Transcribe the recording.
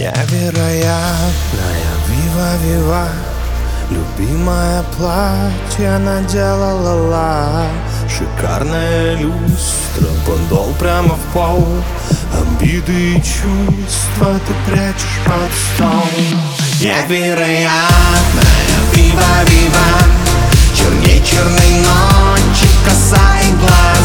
Невероятная вива-вива, любимое платье наделала. Шикарная люстра, подол прямо в пол. Обиды и чувства ты прячешь под стол. Невероятная вива-вива, черней черной ночи коса и глаз.